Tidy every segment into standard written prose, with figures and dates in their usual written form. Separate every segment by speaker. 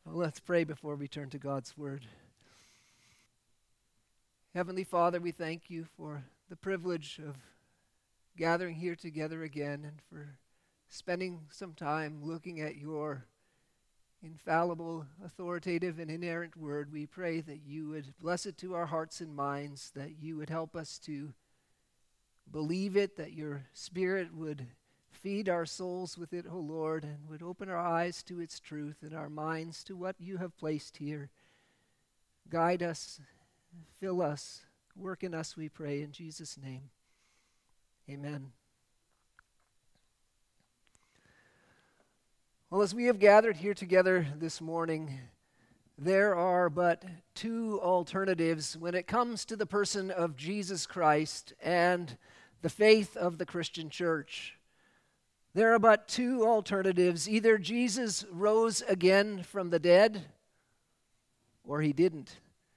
Speaker 1: Well, let's pray before we turn to God's Word. Heavenly Father, we thank you for the privilege of gathering here together again and for spending some time looking at your infallible, authoritative, and inerrant Word. We pray that you would bless it to our hearts and minds, that you would help us to believe it, that your Spirit would feed our souls with it, O Lord, and would open our eyes to its truth and our minds to what you have placed here. Guide us, fill us, work in us, we pray, in Jesus' name. Amen. Well, as we have gathered here together this morning, there are but two alternatives when it comes to the person of Jesus Christ and the faith of the Christian church. There are but two alternatives. Either Jesus rose again from the dead, or he didn't.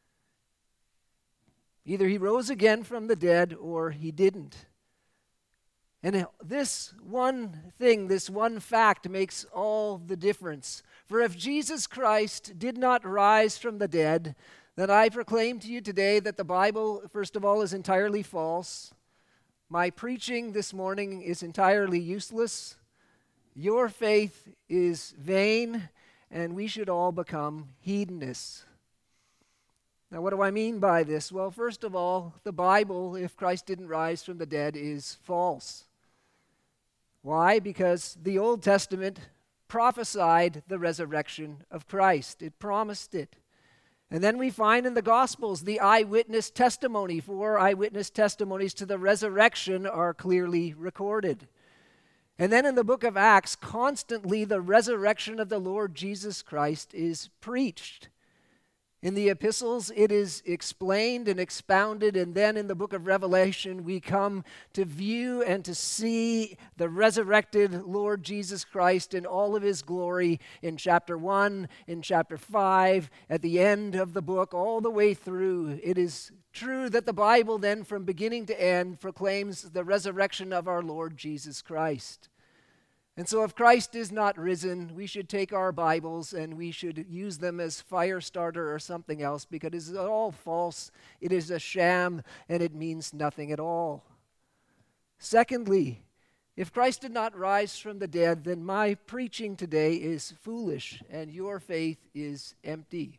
Speaker 1: Either he rose again from the dead, or he didn't. And this one thing, this one fact makes all the difference. For if Jesus Christ did not rise from the dead, then I proclaim to you today that the Bible, first of all, is entirely false. My preaching this morning is entirely useless. Your faith is vain, and we should all become hedonists. Now, what do I mean by this? Well, first of all, the Bible, if Christ didn't rise from the dead, is false. Why? Because the Old Testament prophesied the resurrection of Christ. It promised it. And then we find in the Gospels the eyewitness testimony. 4 eyewitness testimonies to the resurrection are clearly recorded. And then in the book of Acts, constantly the resurrection of the Lord Jesus Christ is preached. In the epistles, it is explained and expounded, and then in the book of Revelation, we come to view and to see the resurrected Lord Jesus Christ in all of his glory in chapter 1, in chapter 5, at the end of the book, all the way through. It is true that the Bible then, from beginning to end, proclaims the resurrection of our Lord Jesus Christ. And so if Christ is not risen, we should take our Bibles and we should use them as fire starter or something else, because it is all false, it is a sham, and it means nothing at all. Secondly, if Christ did not rise from the dead, then my preaching today is foolish and your faith is empty.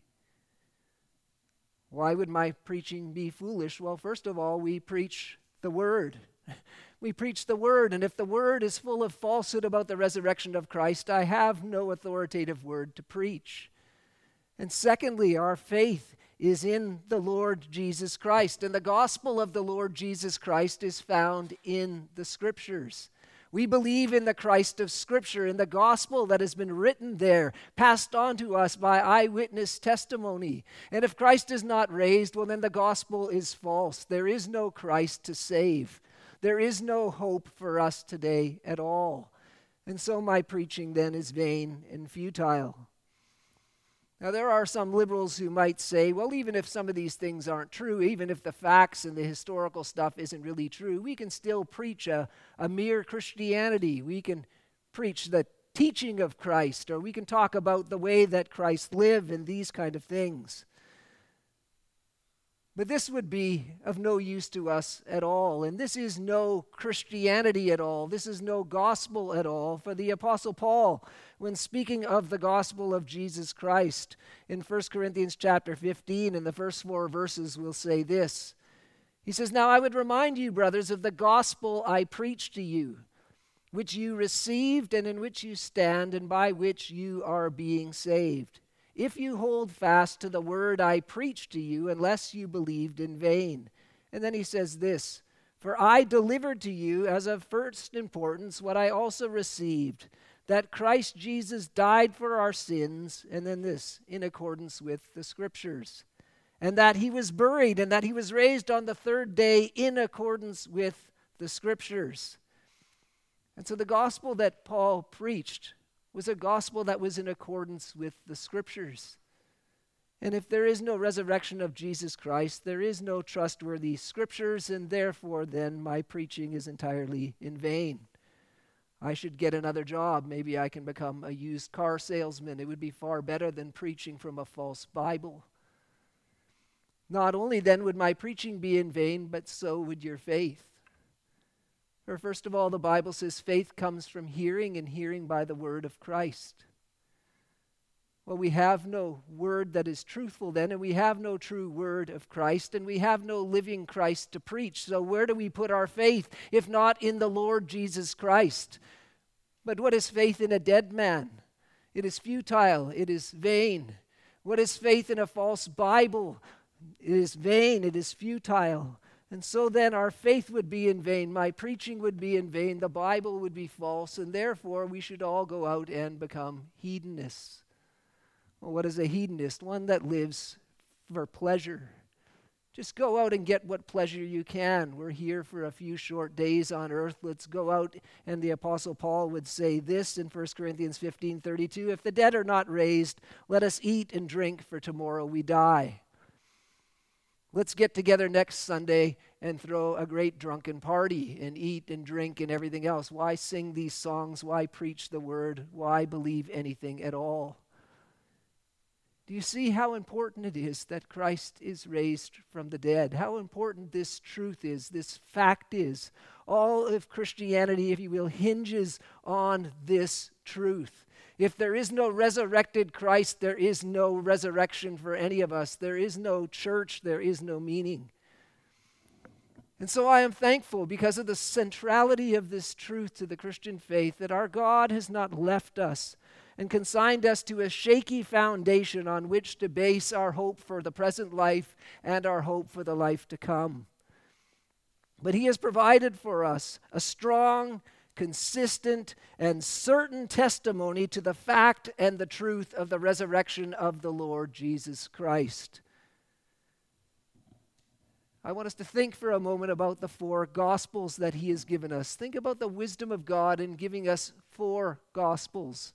Speaker 1: Why would my preaching be foolish? Well, first of all, we preach the Word. We preach the Word, and if the Word is full of falsehood about the resurrection of Christ, I have no authoritative word to preach. And secondly, our faith is in the Lord Jesus Christ, and the gospel of the Lord Jesus Christ is found in the Scriptures. We believe in the Christ of Scripture, in the gospel that has been written there, passed on to us by eyewitness testimony. And if Christ is not raised, well, then the gospel is false. There is no Christ to save. There is no hope for us today at all. And so my preaching then is vain and futile. Now, there are some liberals who might say, well, even if some of these things aren't true, even if the facts and the historical stuff isn't really true, we can still preach a mere Christianity. We can preach the teaching of Christ, or we can talk about the way that Christ lived and these kind of things. But this would be of no use to us at all, and this is no Christianity at all. This is no gospel at all. For the Apostle Paul, when speaking of the gospel of Jesus Christ, in 1 Corinthians chapter 15, in the first 4 verses, will say this. He says, "Now I would remind you, brothers, of the gospel I preached to you, which you received and in which you stand and by which you are being saved. If you hold fast to the word I preached to you, unless you believed in vain." And then he says this, "For I delivered to you as of first importance what I also received, that Christ Jesus died for our sins," and then this, "in accordance with the Scriptures, and that he was buried, and that he was raised on the third day in accordance with the Scriptures." And so the gospel that Paul preached was a gospel that was in accordance with the Scriptures. And if there is no resurrection of Jesus Christ, there is no trustworthy Scriptures, and therefore then my preaching is entirely in vain. I should get another job. Maybe I can become a used car salesman. It would be far better than preaching from a false Bible. Not only then would my preaching be in vain, but so would your faith. For first of all, the Bible says faith comes from hearing, and hearing by the word of Christ. Well, we have no word that is truthful then, and we have no true word of Christ, and we have no living Christ to preach. So where do we put our faith, if not in the Lord Jesus Christ? But what is faith in a dead man? It is futile. It is vain. What is faith in a false Bible? It is vain. It is futile. And so then our faith would be in vain. My preaching would be in vain. The Bible would be false. And therefore we should all go out and become hedonists. Well, what is a hedonist? One that lives for pleasure. Just go out and get what pleasure you can. We're here for a few short days on earth. Let's go out. And the Apostle Paul would say this in 1 Corinthians 15:32, if the dead are not raised, let us eat and drink, for tomorrow we die. Let's get together next Sunday and throw a great drunken party and eat and drink and everything else. Why sing these songs? Why preach the word? Why believe anything at all? Do you see how important it is that Christ is raised from the dead? How important this truth is, this fact is. All of Christianity, if you will, hinges on this truth. If there is no resurrected Christ, there is no resurrection for any of us. There is no church, there is no meaning. And so I am thankful because of the centrality of this truth to the Christian faith that our God has not left us and consigned us to a shaky foundation on which to base our hope for the present life and our hope for the life to come. But He has provided for us a strong, consistent, and certain testimony to the fact and the truth of the resurrection of the Lord Jesus Christ. I want us to think for a moment about the 4 Gospels that He has given us. Think about the wisdom of God in giving us 4 Gospels.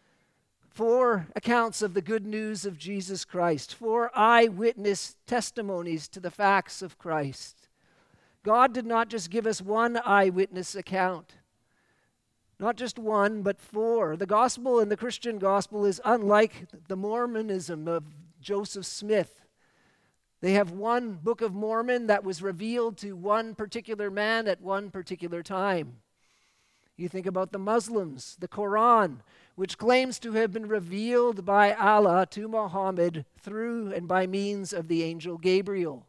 Speaker 1: 4 accounts of the good news of Jesus Christ. 4 eyewitness testimonies to the facts of Christ. God did not just give us one eyewitness account. Not just one, but 4. The gospel and the Christian gospel is unlike the Mormonism of Joseph Smith. They have one Book of Mormon that was revealed to one particular man at one particular time. You think about the Muslims, the Quran, which claims to have been revealed by Allah to Muhammad through and by means of the angel Gabriel.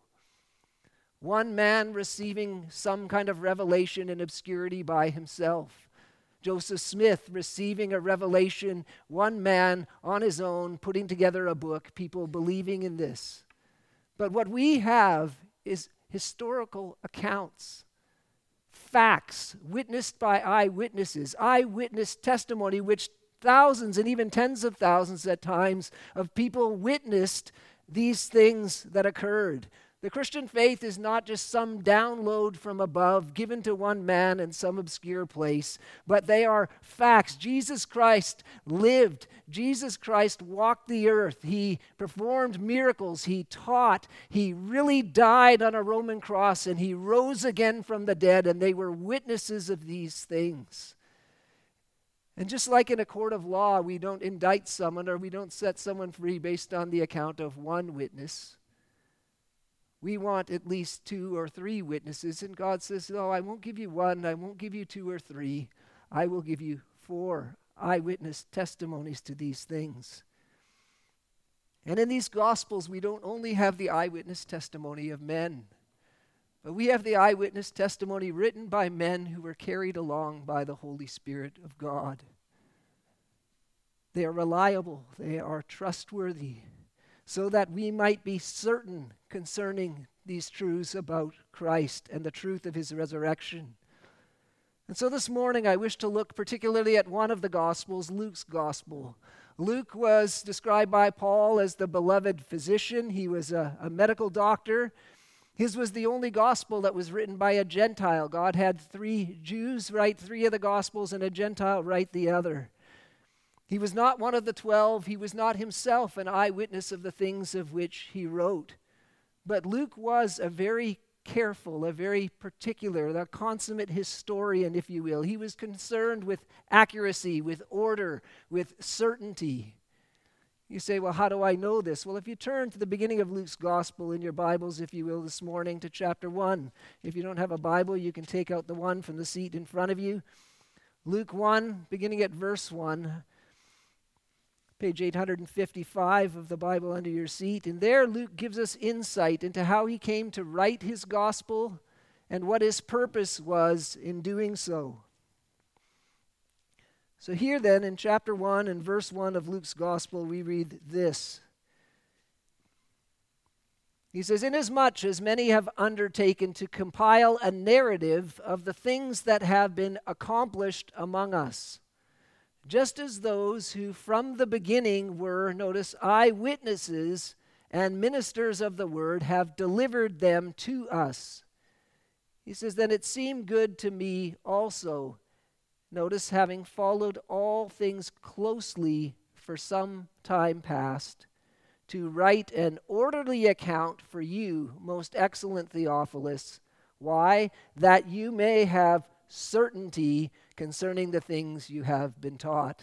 Speaker 1: One man receiving some kind of revelation in obscurity by himself. Joseph Smith receiving a revelation, one man on his own putting together a book, people believing in this. But what we have is historical accounts. Facts witnessed by eyewitnesses, eyewitness testimony which thousands and even tens of thousands at times of people witnessed these things that occurred. The Christian faith is not just some download from above given to one man in some obscure place, but they are facts. Jesus Christ lived. Jesus Christ walked the earth. He performed miracles. He taught. He really died on a Roman cross, and He rose again from the dead, and they were witnesses of these things. And just like in a court of law, we don't indict someone or we don't set someone free based on the account of one witness. We want at least 2 or 3 witnesses, and God says, no, I won't give you 1, I won't give you 2 or 3. I will give you 4 eyewitness testimonies to these things. And in these Gospels, we don't only have the eyewitness testimony of men, but we have the eyewitness testimony written by men who were carried along by the Holy Spirit of God. They are reliable, they are trustworthy, so that we might be certain concerning these truths about Christ and the truth of His resurrection. And so this morning I wish to look particularly at one of the Gospels, Luke's Gospel. Luke was described by Paul as the beloved physician. He was a medical doctor. His was the only gospel that was written by a Gentile. God had 3 Jews write 3 of the Gospels and a Gentile write the other. He was not one of the 12. He was not himself an eyewitness of the things of which he wrote. But Luke was a very careful, a very particular, the consummate historian, if you will. He was concerned with accuracy, with order, with certainty. You say, well, how do I know this? Well, if you turn to the beginning of Luke's gospel in your Bibles, if you will, this morning to chapter 1. If you don't have a Bible, you can take out the one from the seat in front of you. Luke 1, beginning at verse 1, page 855 of the Bible under your seat. And there Luke gives us insight into how he came to write his gospel and what his purpose was in doing so. So here then, in chapter 1 and verse 1 of Luke's gospel, we read this. He says, "Inasmuch as many have undertaken to compile a narrative of the things that have been accomplished among us, just as those who from the beginning were, notice, eyewitnesses and ministers of the word have delivered them to us." He says, "Then it seemed good to me also, notice, having followed all things closely for some time past, to write an orderly account for you, most excellent Theophilus. Why? That you may have certainty concerning the things you have been taught."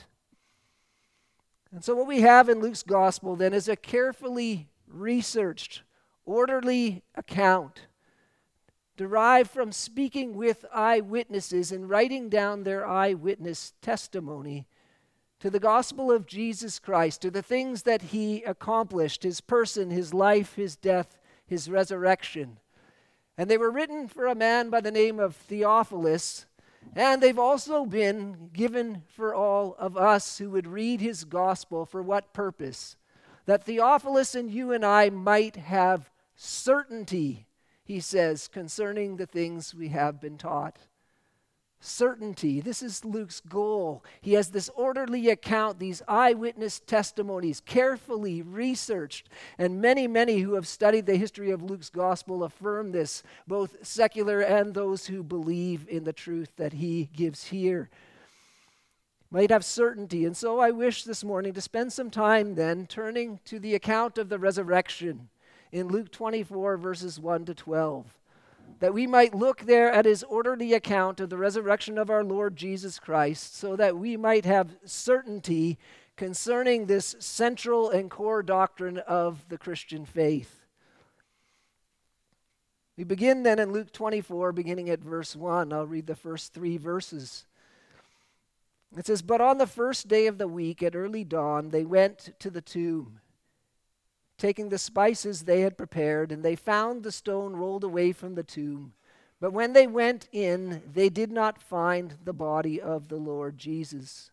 Speaker 1: And so what we have in Luke's gospel then is a carefully researched, orderly account derived from speaking with eyewitnesses and writing down their eyewitness testimony to the gospel of Jesus Christ, to the things that he accomplished, his person, his life, his death, his resurrection. And they were written for a man by the name of Theophilus, and they've also been given for all of us who would read his gospel. For what purpose? That Theophilus and you and I might have certainty, he says, concerning the things we have been taught. Certainty. This is Luke's goal. He has this orderly account, these eyewitness testimonies, carefully researched. And many who have studied the history of Luke's gospel affirm this, both secular and those who believe in the truth that he gives here. Might have certainty. And so I wish this morning to spend some time then turning to the account of the resurrection in Luke 24, verses 1 to 12. That we might look there at his orderly account of the resurrection of our Lord Jesus Christ, so that we might have certainty concerning this central and core doctrine of the Christian faith. We begin then in Luke 24, beginning at verse 1. I'll read the first 3 verses. It says, "But on the first day of the week at early dawn, they went to the tomb, taking the spices they had prepared, and they found the stone rolled away from the tomb. But when they went in, they did not find the body of the Lord Jesus."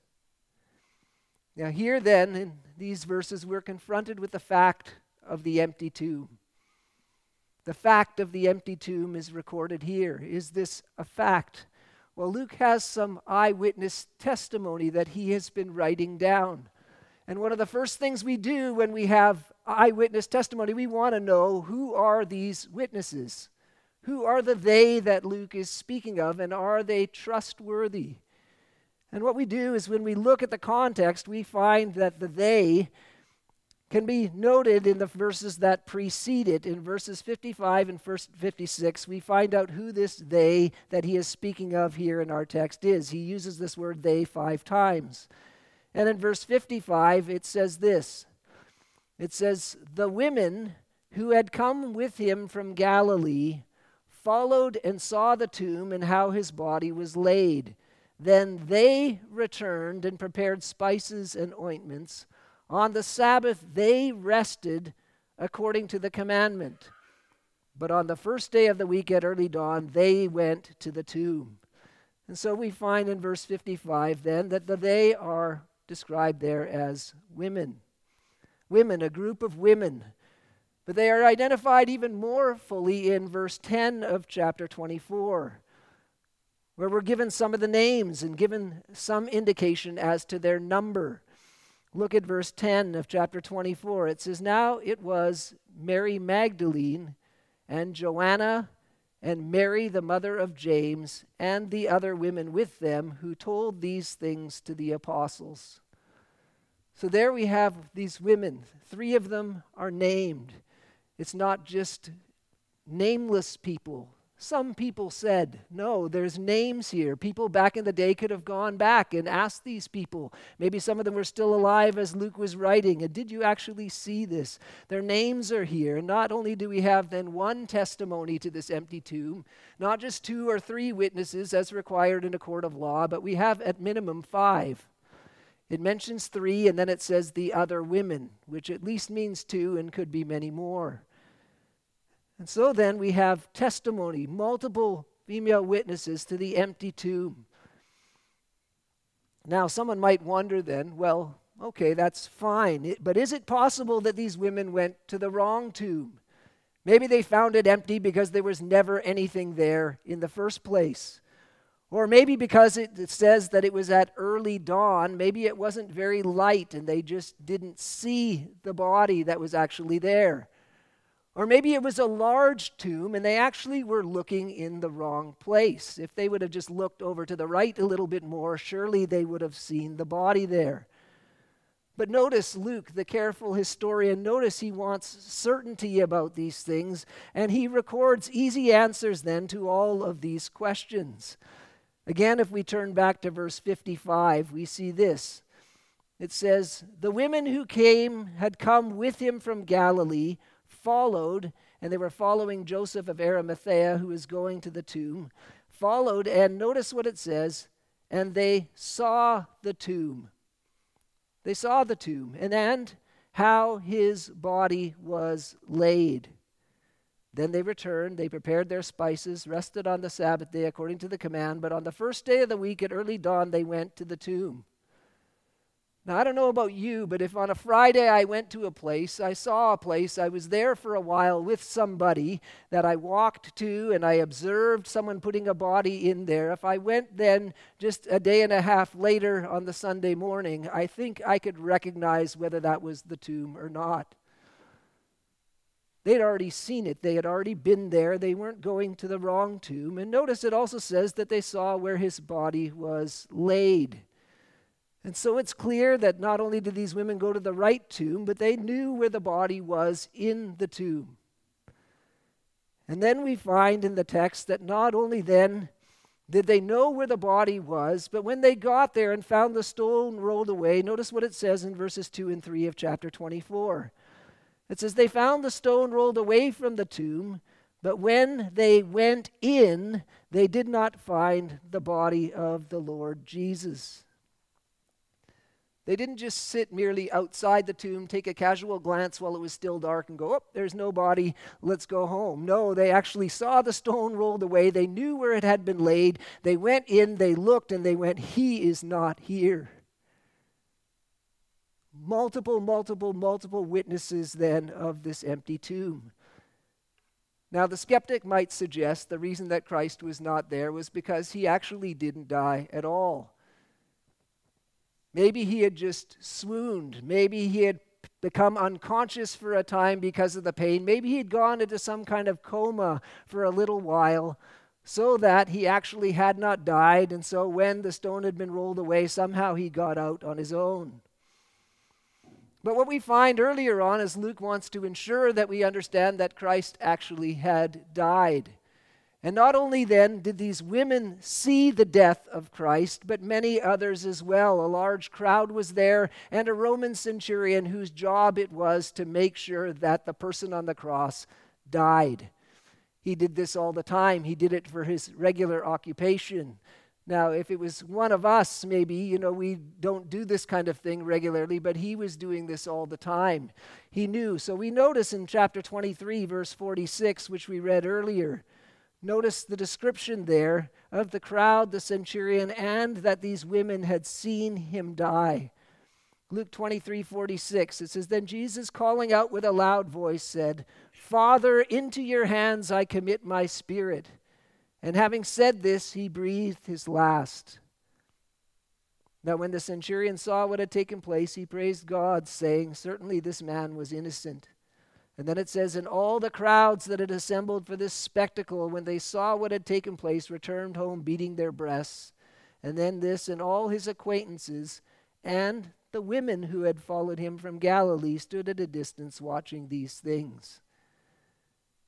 Speaker 1: Now here then, in these verses, we're confronted with the fact of the empty tomb. The fact of the empty tomb is recorded here. Is this a fact? Well, Luke has some eyewitness testimony that he has been writing down. And one of the first things we do when we have eyewitness testimony, we want to know, who are these witnesses? Who are the they that Luke is speaking of, and are they trustworthy? And what we do is when we look at the context, we find that the they can be noted in the verses that precede it. In verses 55 and 56, we find out who this they that he is speaking of here in our text is. He uses this word they 5 times. And in verse 55, it says this. It says, "The women who had come with him from Galilee followed and saw the tomb and how his body was laid. Then they returned and prepared spices and ointments. On the Sabbath they rested according to the commandment. But on the first day of the week at early dawn, they went to the tomb." And so we find in verse 55 then that they are described there as women. Women, a group of women. But they are identified even more fully in verse 10 of chapter 24, where we're given some of the names and given some indication as to their number. Look at verse 10 of chapter 24. It says, "Now it was Mary Magdalene and Joanna and Mary, the mother of James, and the other women with them who told these things to the apostles." So there we have these women. 3 of them are named. It's not just nameless people. Some people said, no, there's names here. People back in the day could have gone back and asked these people. Maybe some of them were still alive as Luke was writing. And did you actually see this? Their names are here. And not only do we have then one testimony to this empty tomb, not just 2 or 3 witnesses as required in a court of law, but we have at minimum 5. It mentions 3, and then it says the other women, which at least means 2 and could be many more. And so then we have testimony, multiple female witnesses to the empty tomb. Now, someone might wonder then, well, okay, that's fine. But is it possible that these women went to the wrong tomb? Maybe they found it empty because there was never anything there in the first place. Or maybe because it says that it was at early dawn, maybe it wasn't very light and they just didn't see the body that was actually there. Or maybe it was a large tomb and they actually were looking in the wrong place. If they would have just looked over to the right a little bit more, surely they would have seen the body there. But notice Luke, the careful historian, notice he wants certainty about these things, and he records easy answers then to all of these questions. Again, if we turn back to verse 55, we see this. It says, "The women who had come with him from Galilee, followed," and they were following Joseph of Arimathea, who was going to the tomb, followed, and notice what it says, "and they saw the tomb." They saw the tomb, and how his body was laid. Then they returned, they prepared their spices, rested on the Sabbath day according to the command, but on the first day of the week at early dawn they went to the tomb. Now, I don't know about you, but if on a Friday I went to a place, I saw a place, I was there for a while with somebody that I walked to and I observed someone putting a body in there, if I went then just a day and a half later on the Sunday morning, I think I could recognize whether that was the tomb or not. They'd already seen it. They had already been there. They weren't going to the wrong tomb. And notice it also says that they saw where his body was laid. And so it's clear that not only did these women go to the right tomb, but they knew where the body was in the tomb. And then we find in the text that not only then did they know where the body was, but when they got there and found the stone rolled away, notice what it says in verses 2 and 3 of chapter 24. It says, "They found the stone rolled away from the tomb, but when they went in, they did not find the body of the Lord Jesus." They didn't just sit merely outside the tomb, take a casual glance while it was still dark and go, "Oh, there's no body, let's go home." No, they actually saw the stone rolled away. They knew where it had been laid. They went in, they looked, and they went, "He is not here." Multiple witnesses then of this empty tomb. Now, the skeptic might suggest the reason that Christ was not there was because he actually didn't die at all. Maybe he had just swooned. Maybe he had become unconscious for a time because of the pain. Maybe he had gone into some kind of coma for a little while so that he actually had not died. And so when the stone had been rolled away, somehow he got out on his own. But what we find earlier on is Luke wants to ensure that we understand that Christ actually had died. And not only then did these women see the death of Christ, but many others as well. A large crowd was there, and a Roman centurion whose job it was to make sure that the person on the cross died. He did this all the time. He did it for his regular occupation. Now, if it was one of us, maybe, we don't do this kind of thing regularly, but he was doing this all the time. He knew. So we notice in chapter 23, verse 46, which we read earlier, notice the description there of the crowd, the centurion, and that these women had seen him die. Luke 23:46, it says, "Then Jesus, calling out with a loud voice, said, 'Father, into your hands I commit my spirit.' And having said this, he breathed his last." Now when the centurion saw what had taken place, he praised God, saying, "Certainly this man was innocent." And then it says, "And all the crowds that had assembled for this spectacle, when they saw what had taken place, returned home beating their breasts. And then this and all his acquaintances and the women who had followed him from Galilee stood at a distance watching these things."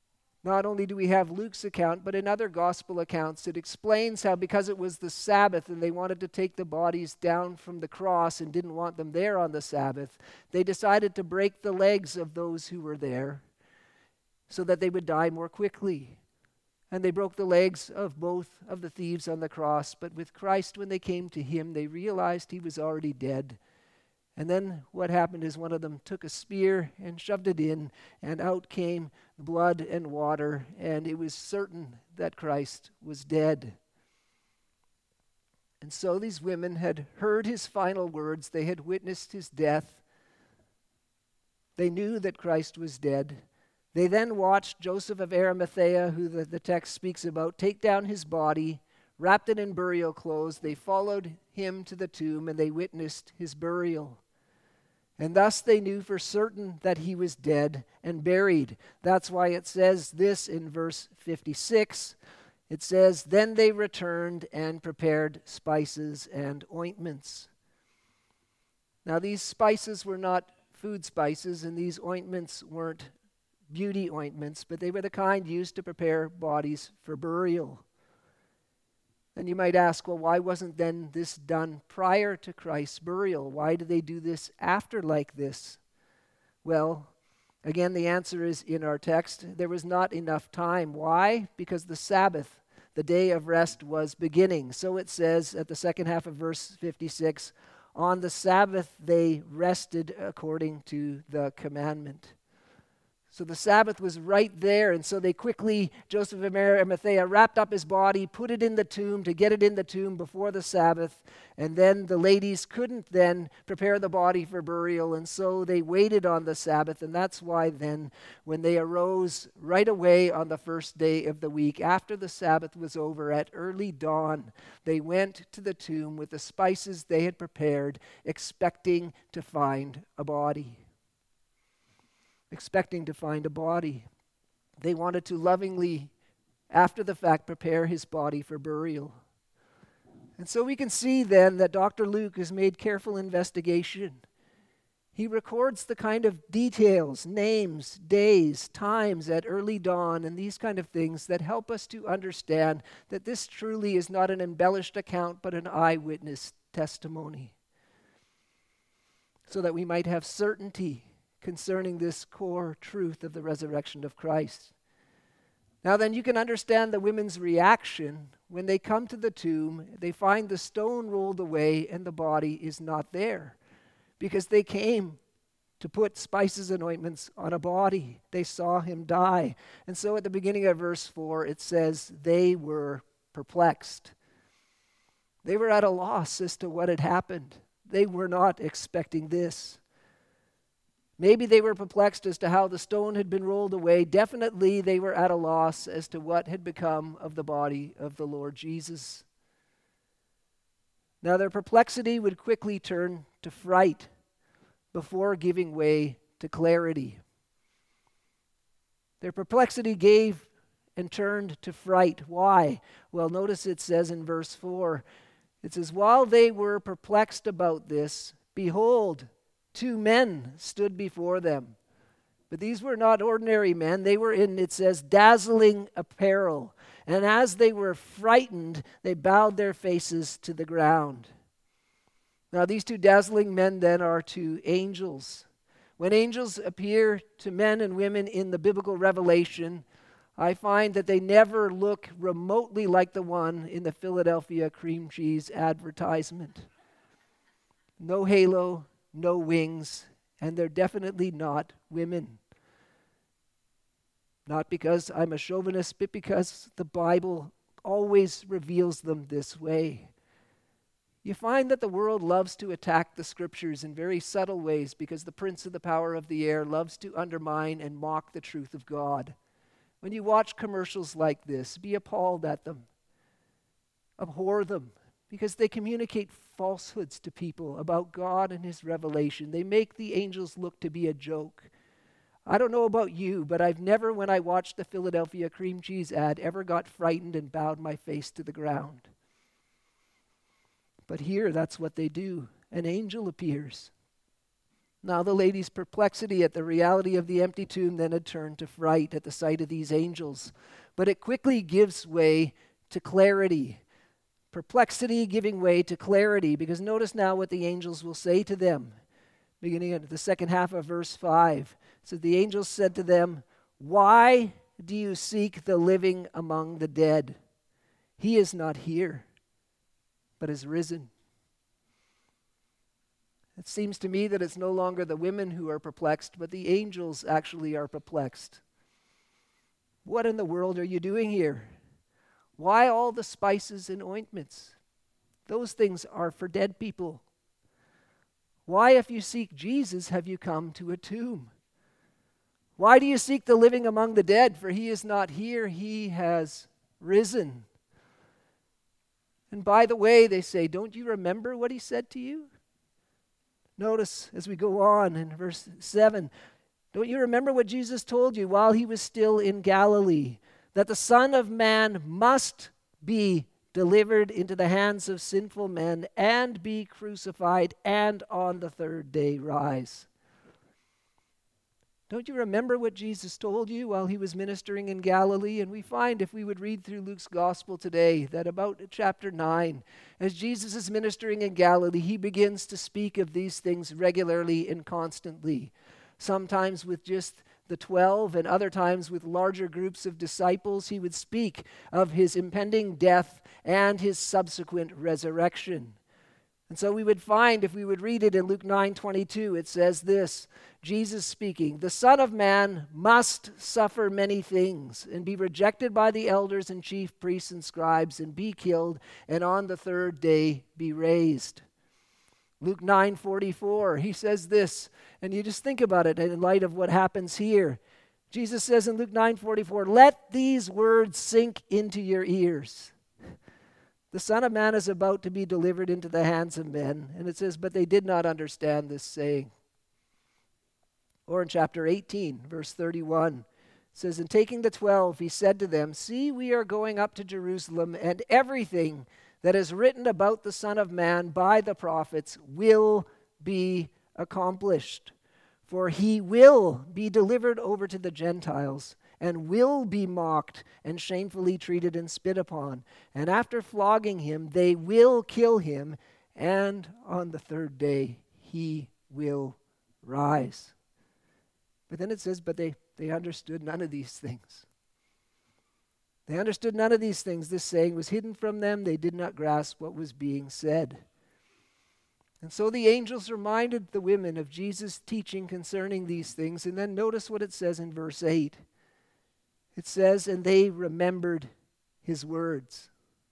Speaker 1: Not only do we have Luke's account, but in other gospel accounts, it explains how because it was the Sabbath and they wanted to take the bodies down from the cross and didn't want them there on the Sabbath, they decided to break the legs of those who were there so that they would die more quickly. And they broke the legs of both of the thieves on the cross. But with Christ, when they came to him, they realized he was already dead. And then what happened is one of them took a spear and shoved it in, and out came blood and water, and it was certain that Christ was dead. And so these women had heard his final words. They had witnessed his death. They knew that Christ was dead. They then watched Joseph of Arimathea, who the text speaks about, take down his body, wrapped it in burial clothes. They followed him to the tomb, and they witnessed his burial. And thus they knew for certain that he was dead and buried. That's why it says this in verse 56. It says, "Then they returned and prepared spices and ointments." Now these spices were not food spices, and these ointments weren't beauty ointments, but they were the kind used to prepare bodies for burial. And you might ask, well, why wasn't then this done prior to Christ's burial? Why did they do this after like this? Well, again, the answer is in our text. There was not enough time. Why? Because the Sabbath, the day of rest, was beginning. So it says at the second half of verse 56, on the Sabbath they rested according to the commandment. So the Sabbath was right there, and so they quickly, Joseph of Arimathea, wrapped up his body, put it in the tomb to get it in the tomb before the Sabbath, and then the ladies couldn't then prepare the body for burial, and so they waited on the Sabbath, and that's why then, when they arose right away on the first day of the week, after the Sabbath was over, at early dawn, they went to the tomb with the spices they had prepared, expecting to find a body. Expecting to find a body. They wanted to lovingly, after the fact, prepare his body for burial. And so we can see then that Dr. Luke has made careful investigation. He records the kind of details, names, days, times at early dawn, and these kind of things that help us to understand that this truly is not an embellished account, but an eyewitness testimony. So that we might have certainty concerning this core truth of the resurrection of Christ. Now then, you can understand the women's reaction when they come to the tomb. They find the stone rolled away and the body is not there, because they came to put spices and ointments on a body. They saw him die. And so at the beginning of verse 4, it says they were perplexed. They were at a loss as to what had happened. They were not expecting this. Maybe they were perplexed as to how the stone had been rolled away. Definitely they were at a loss as to what had become of the body of the Lord Jesus. Now their perplexity would quickly turn to fright before giving way to clarity. Their perplexity gave and turned to fright. Why? Well, notice it says in verse 4, it says, while they were perplexed about this, behold, 2 men stood before them. But these were not ordinary men. They were in, it says, dazzling apparel. And as they were frightened, they bowed their faces to the ground. Now, these 2 dazzling men then are 2 angels. When angels appear to men and women in the biblical revelation, I find that they never look remotely like the one in the Philadelphia cream cheese advertisement. No halo, no wings, and they're definitely not women. Not because I'm a chauvinist, but because the Bible always reveals them this way. You find that the world loves to attack the scriptures in very subtle ways because the prince of the power of the air loves to undermine and mock the truth of God. When you watch commercials like this, be appalled at them. Abhor them. Because they communicate falsehoods to people about God and his revelation. They make the angels look to be a joke. I don't know about you, but I've never, when I watched the Philadelphia cream cheese ad, ever got frightened and bowed my face to the ground. But here, that's what they do. An angel appears. Now the lady's perplexity at the reality of the empty tomb then had turned to fright at the sight of these angels. But it quickly gives way to clarity. Perplexity giving way to clarity, because notice now what the angels will say to them. Beginning at the second half of verse 5. It says, the angels said to them, "Why do you seek the living among the dead? He is not here, but is risen." It seems to me that it's no longer the women who are perplexed, but the angels actually are perplexed. What in the world are you doing here? Why all the spices and ointments? Those things are for dead people. Why, if you seek Jesus, have you come to a tomb? Why do you seek the living among the dead? For he is not here, he has risen. And by the way, they say, don't you remember what he said to you? Notice as we go on in verse 7, don't you remember what Jesus told you while he was still in Galilee? That the Son of Man must be delivered into the hands of sinful men and be crucified and on the third day rise. Don't you remember what Jesus told you while he was ministering in Galilee? And we find, if we would read through Luke's gospel today, that about chapter 9, as Jesus is ministering in Galilee, he begins to speak of these things regularly and constantly. Sometimes with just the 12, and other times with larger groups of disciples, he would speak of his impending death and his subsequent resurrection. And so we would find, if we would read it in Luke 9:22, it says this, Jesus speaking, "The Son of Man must suffer many things and be rejected by the elders and chief priests and scribes and be killed and on the third day be raised." Luke 9:44, he says this, and you just think about it in light of what happens here. Jesus says in Luke 9:44, "Let these words sink into your ears. The Son of Man is about to be delivered into the hands of men." And it says, but they did not understand this saying. Or in chapter 18, verse 31, it says, "And taking the 12, he said to them, 'See, we are going up to Jerusalem, and everything that is written about the Son of Man by the prophets will be accomplished. For he will be delivered over to the Gentiles, and will be mocked and shamefully treated and spit upon. And after flogging him, they will kill him, and on the third day he will rise.'" But then it says, but they understood none of these things. They understood none of these things. This saying was hidden from them. They did not grasp what was being said. And so the angels reminded the women of Jesus' teaching concerning these things. And then notice what it says in verse 8. It says, "And they remembered his words."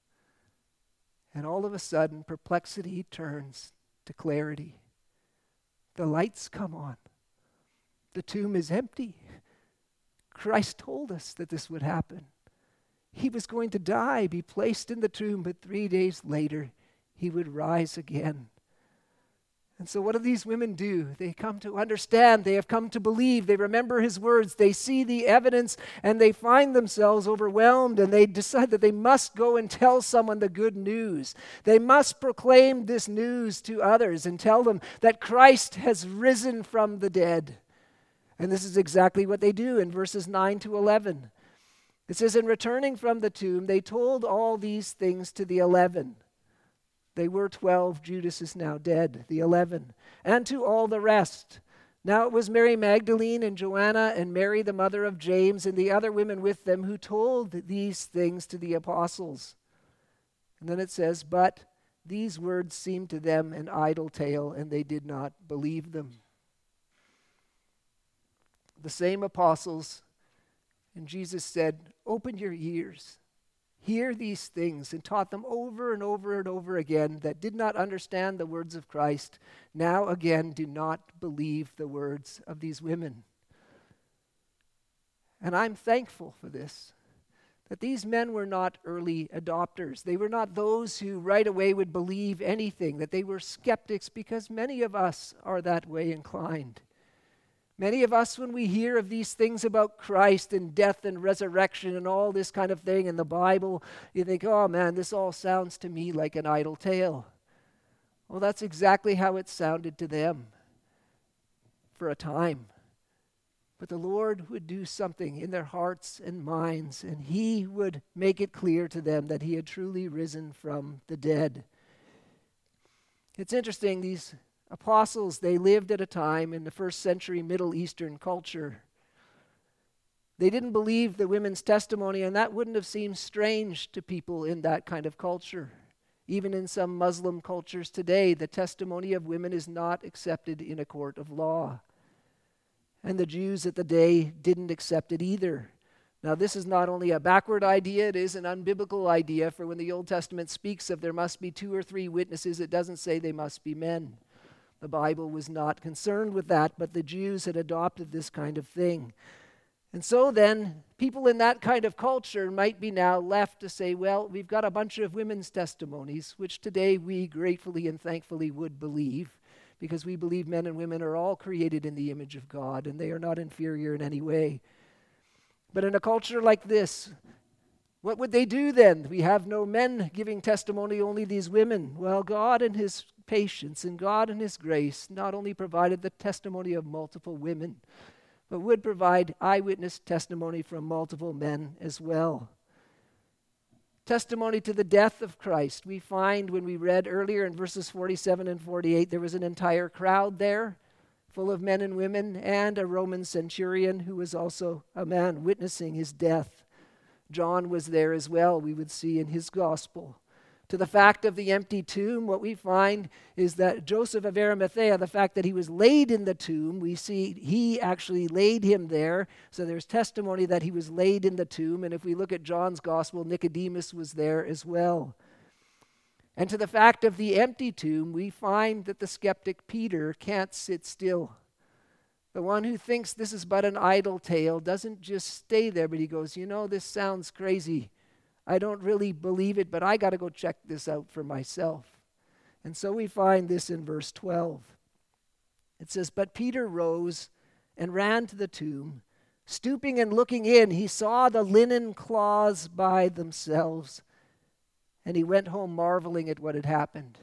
Speaker 1: And all of a sudden, perplexity turns to clarity. The lights come on. The tomb is empty. Christ told us that this would happen. He was going to die, be placed in the tomb, but 3 days later, he would rise again. And so what do these women do? They come to understand. They have come to believe. They remember his words. They see the evidence, and they find themselves overwhelmed, and they decide that they must go and tell someone the good news. They must proclaim this news to others and tell them that Christ has risen from the dead. And this is exactly what they do in verses 9 to 11. It says, "And returning from the tomb, they told all these things to the 11. They were 12, Judas is now dead, the 11. And to all the rest. Now it was Mary Magdalene and Joanna and Mary the mother of James and the other women with them who told these things to the apostles." And then it says, "But these words seemed to them an idle tale, and they did not believe them." The same apostles, and Jesus said, "Open your ears. Hear these things," and taught them over and over and over again that did not understand the words of Christ. Now again, do not believe the words of these women. And I'm thankful for this, that these men were not early adopters. They were not those who right away would believe anything, that they were skeptics, because many of us are that way inclined. Many of us, when we hear of these things about Christ and death and resurrection and all this kind of thing in the Bible, you think, oh man, this all sounds to me like an idle tale. Well, that's exactly how it sounded to them. for a time. But the Lord would do something in their hearts and minds, and he would make it clear to them that he had truly risen from the dead. It's interesting, these apostles, they lived at a time in the first century Middle Eastern culture. They didn't believe the women's testimony, and that wouldn't have seemed strange to people in that kind of culture. Even in some Muslim cultures today, the testimony of women is not accepted in a court of law. And the Jews at the day didn't accept it either. Now, this is not only a backward idea, it is an unbiblical idea, for when the Old Testament speaks of there must be 2 or 3 witnesses, it doesn't say they must be men. The Bible was not concerned with that, but the Jews had adopted this kind of thing. And so then, people in that kind of culture might be now left to say, well, we've got a bunch of women's testimonies, which today we gratefully and thankfully would believe, because we believe men and women are all created in the image of God, and they are not inferior in any way. But in a culture like this, what would they do then? We have no men giving testimony, only these women. Well, God in his patience and God in his grace not only provided the testimony of multiple women, but would provide eyewitness testimony from multiple men as well. Testimony to the death of Christ. We find when we read earlier in verses 47 and 48, there was an entire crowd there, full of men and women, and a Roman centurion who was also a man witnessing his death. John was there as well, we would see in his gospel. To the fact of the empty tomb, what we find is that Joseph of Arimathea, the fact that he was laid in the tomb, we see he actually laid him there. So there's testimony that he was laid in the tomb. And if we look at John's gospel, Nicodemus was there as well. And to the fact of the empty tomb, we find that the skeptic Peter can't sit still. The one who thinks this is but an idle tale doesn't just stay there, but he goes, this sounds crazy. I don't really believe it, but I got to go check this out for myself. And so we find this in verse 12. It says, "But Peter rose and ran to the tomb. Stooping and looking in, he saw the linen cloths by themselves, and he went home marveling at what had happened."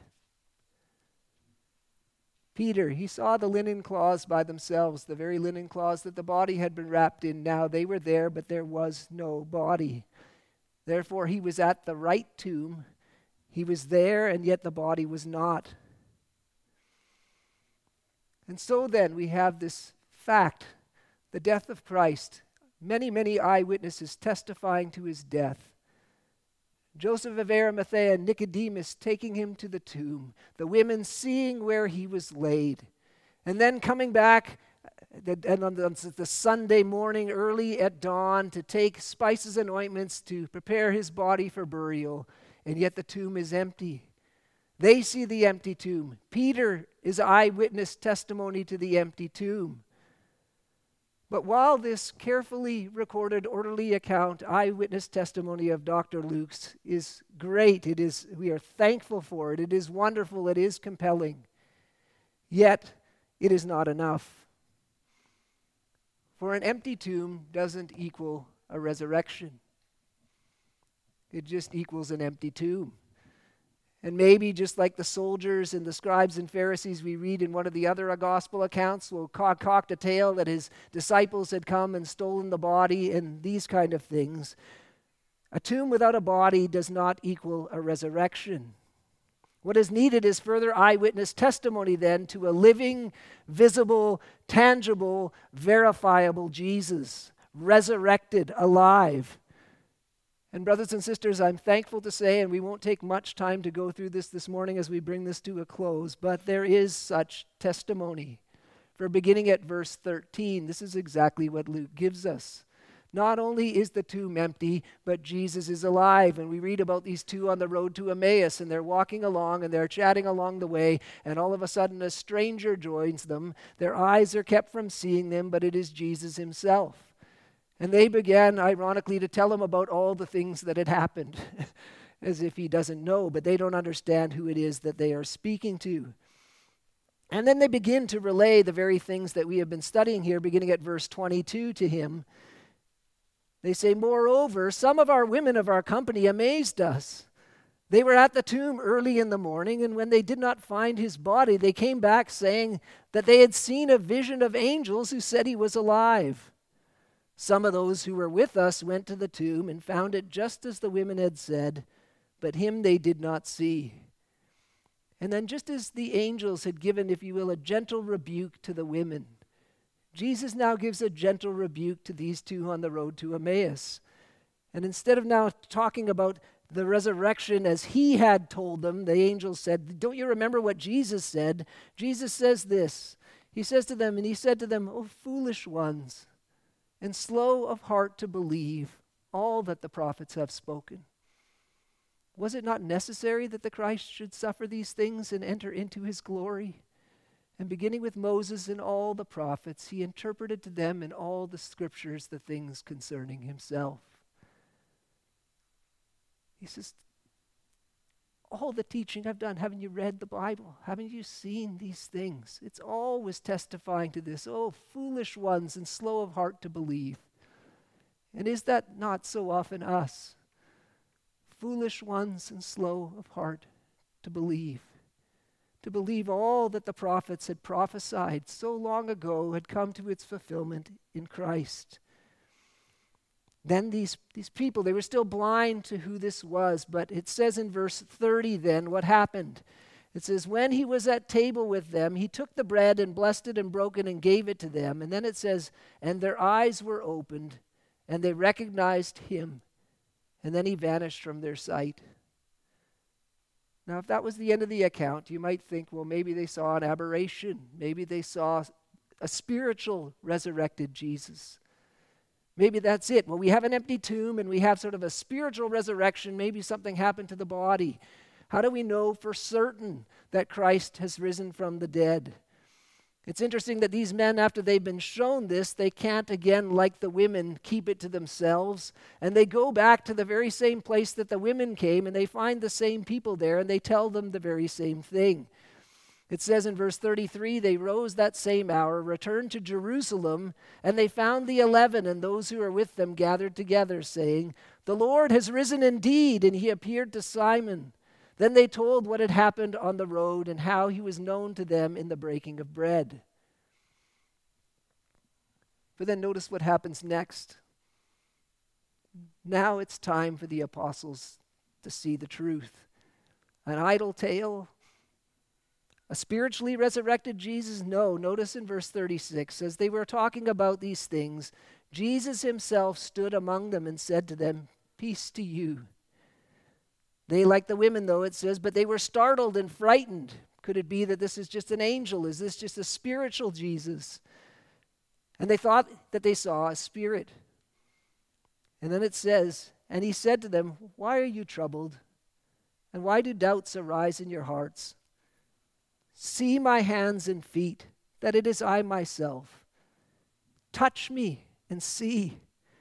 Speaker 1: Peter, he saw the linen cloths by themselves, the very linen cloths that the body had been wrapped in. Now they were there, but there was no body. Therefore, he was at the right tomb. He was there, and yet the body was not. And so then we have this fact, the death of Christ. Many, many eyewitnesses testifying to his death. Joseph of Arimathea and Nicodemus taking him to the tomb. The women seeing where he was laid. And then coming back and on the Sunday morning early at dawn to take spices and ointments to prepare his body for burial, and yet the tomb is empty. They see the empty tomb. Peter is eyewitness testimony to the empty tomb. But while this carefully recorded, orderly account, eyewitness testimony of Dr. Luke's is great, we are thankful for it, it is wonderful, it is compelling, yet it is not enough. For an empty tomb doesn't equal a resurrection. It just equals an empty tomb. And maybe just like the soldiers and the scribes and Pharisees we read in one of the other gospel accounts will concoct a tale that his disciples had come and stolen the body and these kind of things. A tomb without a body does not equal a resurrection. What is needed is further eyewitness testimony then to a living, visible, tangible, verifiable Jesus, resurrected, alive. And brothers and sisters, I'm thankful to say, and we won't take much time to go through this morning as we bring this to a close, but there is such testimony. For beginning at verse 13, this is exactly what Luke gives us. Not only is the tomb empty, but Jesus is alive. And we read about these two on the road to Emmaus, and they're walking along and they're chatting along the way, and all of a sudden a stranger joins them. Their eyes are kept from seeing them, but it is Jesus himself. And they began, ironically, to tell him about all the things that had happened, as if he doesn't know, but they don't understand who it is that they are speaking to. And then they begin to relay the very things that we have been studying here, beginning at verse 22 to him. They say, "Moreover, some of our women of our company amazed us. They were at the tomb early in the morning, and when they did not find his body, they came back saying that they had seen a vision of angels who said he was alive. Some of those who were with us went to the tomb and found it just as the women had said, but him they did not see. And then just as the angels had given, if you will, a gentle rebuke to the women, Jesus now gives a gentle rebuke to these two on the road to Emmaus. And instead of now talking about the resurrection as he had told them, the angels said, don't you remember what Jesus said? Jesus says this. He says to them, and he said to them, "O foolish ones, and slow of heart to believe all that the prophets have spoken. Was it not necessary that the Christ should suffer these things and enter into his glory?" And beginning with Moses and all the prophets, he interpreted to them in all the scriptures the things concerning himself. He says, all the teaching I've done, haven't you read the Bible? Haven't you seen these things? It's always testifying to this. Oh, foolish ones and slow of heart to believe. And is that not so often us? Foolish ones and slow of heart to believe. To believe all that the prophets had prophesied so long ago had come to its fulfillment in Christ. Then these people, they were still blind to who this was, but it says in verse 30 then what happened. It says, when he was at table with them, he took the bread and blessed it and broke it and gave it to them. And then it says, and their eyes were opened and they recognized him. And then he vanished from their sight. Now, if that was the end of the account, you might think, well, maybe they saw an aberration. Maybe they saw a spiritual resurrected Jesus. Maybe that's it. Well, we have an empty tomb and we have sort of a spiritual resurrection. Maybe something happened to the body. How do we know for certain that Christ has risen from the dead? It's interesting that these men, after they've been shown this, they can't again, like the women, keep it to themselves. And they go back to the very same place that the women came, and they find the same people there, and they tell them the very same thing. It says in verse 33, they rose that same hour, returned to Jerusalem, and they found the 11 and those who were with them gathered together, saying, "The Lord has risen indeed, and he appeared to Simon." Then they told what had happened on the road and how he was known to them in the breaking of bread. But then notice what happens next. Now it's time for the apostles to see the truth. An idle tale? A spiritually resurrected Jesus? No. Notice in verse 36, as they were talking about these things, Jesus himself stood among them and said to them, "Peace to you." They, like the women, though, it says, but they were startled and frightened. Could it be that this is just an angel? Is this just a spiritual Jesus? And they thought that they saw a spirit. And then it says, and he said to them, "Why are you troubled? And why do doubts arise in your hearts? See my hands and feet, that it is I myself. Touch me and see.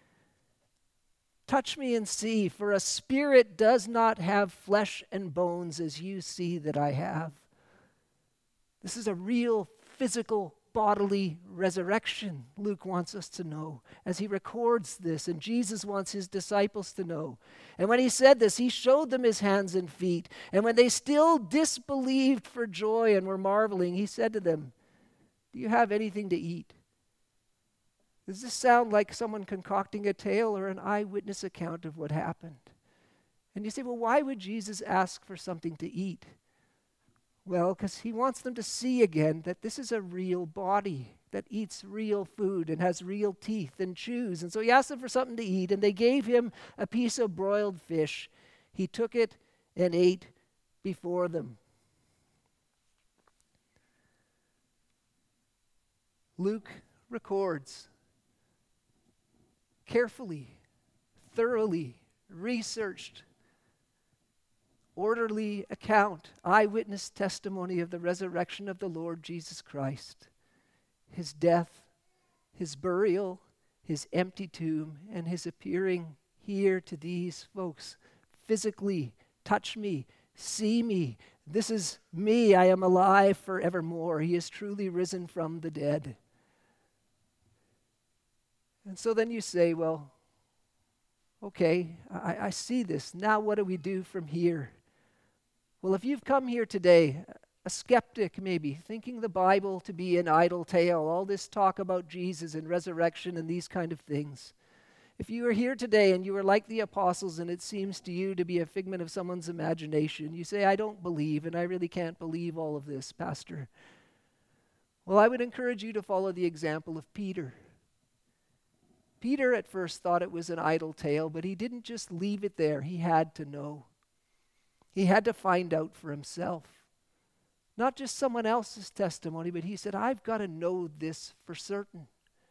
Speaker 1: Touch me and see, for a spirit does not have flesh and bones as you see that I have." This is a real physical bodily resurrection, Luke wants us to know, as he records this, and Jesus wants his disciples to know. And when he said this, he showed them his hands and feet. And when they still disbelieved for joy and were marveling, he said to them, "Do you have anything to eat?" Does this sound like someone concocting a tale or an eyewitness account of what happened? And you say, well, why would Jesus ask for something to eat? Well, because he wants them to see again that this is a real body that eats real food and has real teeth and chews. And so he asked them for something to eat, and they gave him a piece of broiled fish. He took it and ate before them. Luke records carefully, thoroughly researched, orderly account, eyewitness testimony of the resurrection of the Lord Jesus Christ, his death, his burial, his empty tomb, and his appearing here to these folks physically. Touch me, see me. This is me. I am alive forevermore. He is truly risen from the dead. And so then you say, well, okay, I see this. Now what do we do from here? Well, if you've come here today, a skeptic maybe, thinking the Bible to be an idle tale, all this talk about Jesus and resurrection and these kind of things. If you are here today and you are like the apostles and it seems to you to be a figment of someone's imagination, you say, I don't believe and I really can't believe all of this, Pastor. Well, I would encourage you to follow the example of Peter. Peter at first thought it was an idle tale, but he didn't just leave it there. He had to know. He had to find out for himself. Not just someone else's testimony, but he said, I've got to know this for certain.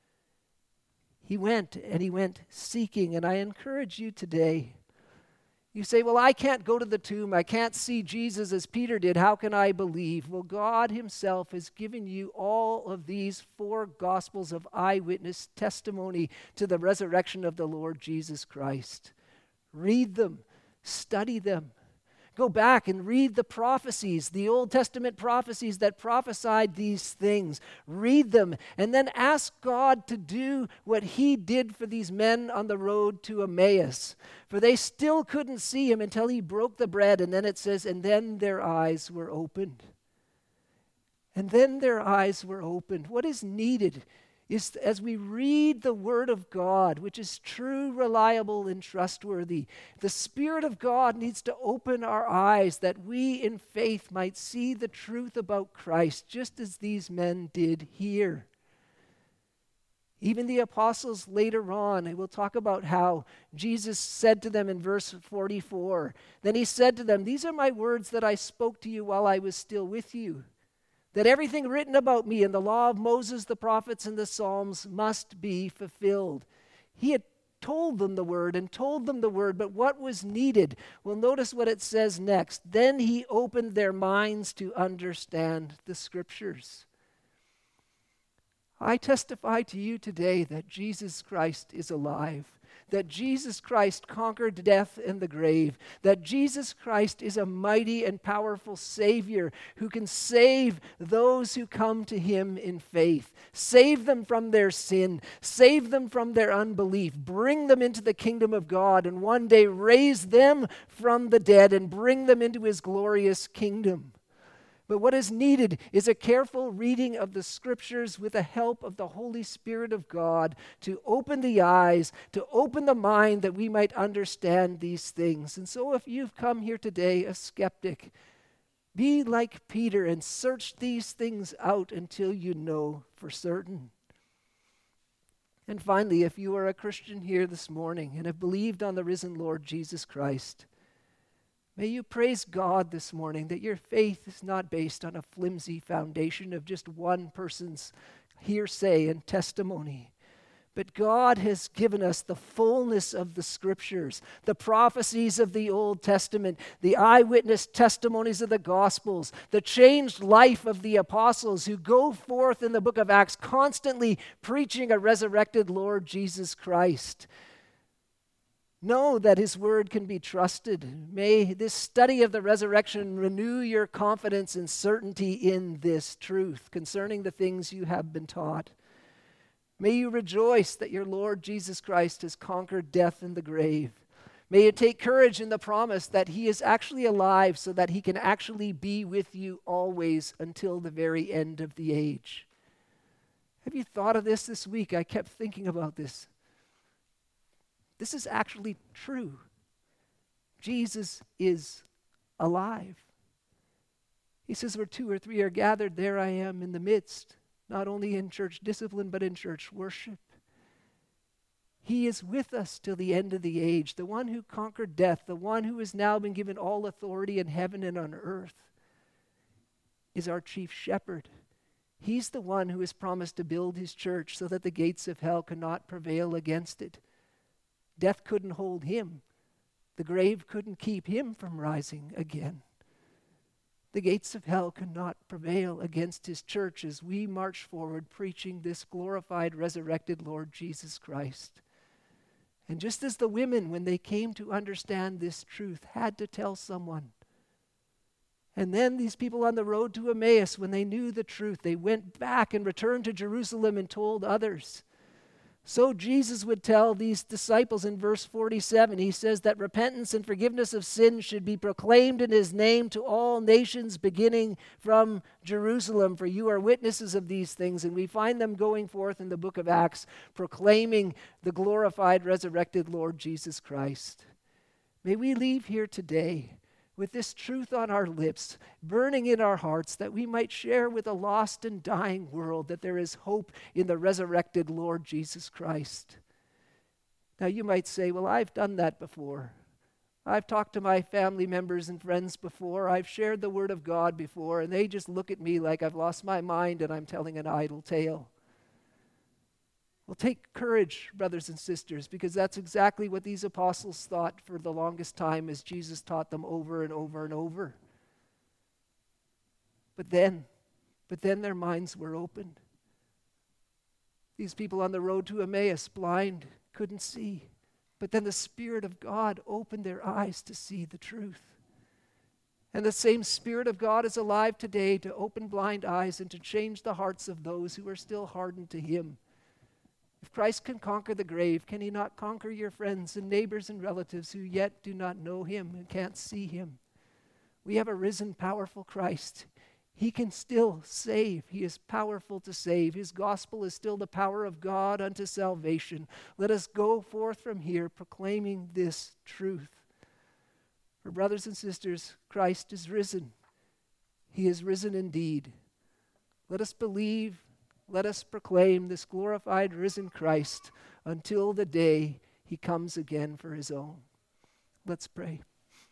Speaker 1: He went seeking, and I encourage you today. You say, well, I can't go to the tomb. I can't see Jesus as Peter did. How can I believe? Well, God himself has given you all of these 4 gospels of eyewitness testimony to the resurrection of the Lord Jesus Christ. Read them. Study them. Go back and read the prophecies, the Old Testament prophecies that prophesied these things. Read them and then ask God to do what he did for these men on the road to Emmaus. For they still couldn't see him until he broke the bread. And then it says, and then their eyes were opened. And then their eyes were opened. What is needed is as we read the Word of God, which is true, reliable, and trustworthy, the Spirit of God needs to open our eyes that we in faith might see the truth about Christ, just as these men did here. Even the apostles later on, and we'll talk about how Jesus said to them in verse 44, then he said to them, these are my words that I spoke to you while I was still with you, that everything written about me in the law of Moses, the prophets, and the Psalms must be fulfilled. He had told them the word, but what was needed? Well, notice what it says next. Then he opened their minds to understand the Scriptures. I testify to you today that Jesus Christ is alive, that Jesus Christ conquered death and the grave, that Jesus Christ is a mighty and powerful Savior who can save those who come to him in faith, save them from their sin, save them from their unbelief, bring them into the kingdom of God, and one day raise them from the dead and bring them into his glorious kingdom. But what is needed is a careful reading of the Scriptures with the help of the Holy Spirit of God to open the eyes, to open the mind that we might understand these things. And so if you've come here today a skeptic, be like Peter and search these things out until you know for certain. And finally, if you are a Christian here this morning and have believed on the risen Lord Jesus Christ, may you praise God this morning that your faith is not based on a flimsy foundation of just one person's hearsay and testimony. But God has given us the fullness of the Scriptures, the prophecies of the Old Testament, the eyewitness testimonies of the Gospels, the changed life of the apostles who go forth in the book of Acts constantly preaching a resurrected Lord Jesus Christ. Know that his word can be trusted. May this study of the resurrection renew your confidence and certainty in this truth concerning the things you have been taught. May you rejoice that your Lord Jesus Christ has conquered death and the grave. May you take courage in the promise that he is actually alive so that he can actually be with you always until the very end of the age. Have you thought of this week? I kept thinking about this. This is actually true. Jesus is alive. He says, where 2 or 3 are gathered, there I am in the midst, not only in church discipline, but in church worship. He is with us till the end of the age, the one who conquered death, the one who has now been given all authority in heaven and on earth, is our chief shepherd. He's the one who has promised to build his church so that the gates of hell cannot prevail against it. Death couldn't hold him. The grave couldn't keep him from rising again. The gates of hell cannot prevail against his church as we march forward preaching this glorified, resurrected Lord Jesus Christ. And just as the women, when they came to understand this truth, had to tell someone, and then these people on the road to Emmaus, when they knew the truth, they went back and returned to Jerusalem and told others. So Jesus would tell these disciples in verse 47, he says that repentance and forgiveness of sins should be proclaimed in his name to all nations, beginning from Jerusalem, for you are witnesses of these things. And we find them going forth in the book of Acts, proclaiming the glorified, resurrected Lord Jesus Christ. May we leave here today with this truth on our lips, burning in our hearts, that we might share with a lost and dying world that there is hope in the resurrected Lord Jesus Christ. Now you might say, well, I've done that before. I've talked to my family members and friends before. I've shared the word of God before, and they just look at me like I've lost my mind and I'm telling an idle tale. Well, take courage, brothers and sisters, because that's exactly what these apostles thought for the longest time as Jesus taught them over and over and over. But then their minds were opened. These people on the road to Emmaus, blind, couldn't see. But then the Spirit of God opened their eyes to see the truth. And the same Spirit of God is alive today to open blind eyes and to change the hearts of those who are still hardened to Him. If Christ can conquer the grave, can He not conquer your friends and neighbors and relatives who yet do not know Him and can't see Him? We have a risen, powerful Christ. He can still save. He is powerful to save. His gospel is still the power of God unto salvation. Let us go forth from here proclaiming this truth. For brothers and sisters, Christ is risen. He is risen indeed. Let us believe. Let us proclaim this glorified, risen Christ until the day He comes again for His own. Let's pray.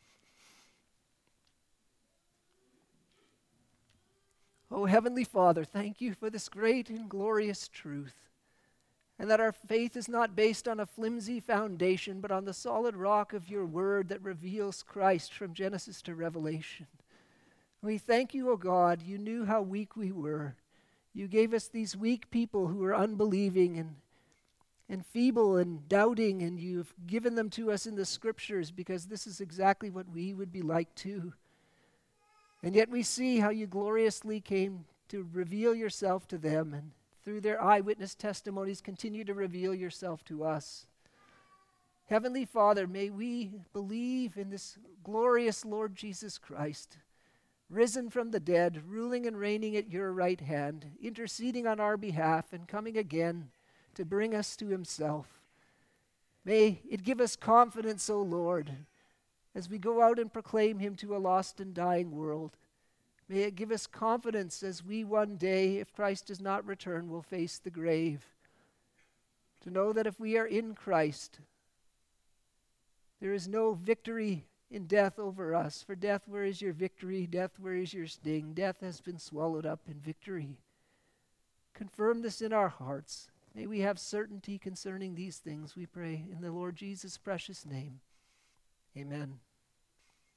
Speaker 1: Oh, Heavenly Father, thank You for this great and glorious truth, and that our faith is not based on a flimsy foundation, but on the solid rock of Your word that reveals Christ from Genesis to Revelation. We thank You, O God. You knew how weak we were. You gave us these weak people who are unbelieving and feeble and doubting, and You've given them to us in the Scriptures because this is exactly what we would be like too. And yet we see how You gloriously came to reveal Yourself to them, and through their eyewitness testimonies continue to reveal Yourself to us. Heavenly Father, may we believe in this glorious Lord Jesus Christ, risen from the dead, ruling and reigning at Your right hand, interceding on our behalf and coming again to bring us to Himself. May it give us confidence, O Lord, as we go out and proclaim Him to a lost and dying world. May it give us confidence as we one day, if Christ does not return, will face the grave. To know that if we are in Christ, there is no victory in death over us. For death, where is your victory? Death, where is your sting? Death has been swallowed up in victory. Confirm this in our hearts. May we have certainty concerning these things, we pray, in the Lord Jesus' precious name. Amen.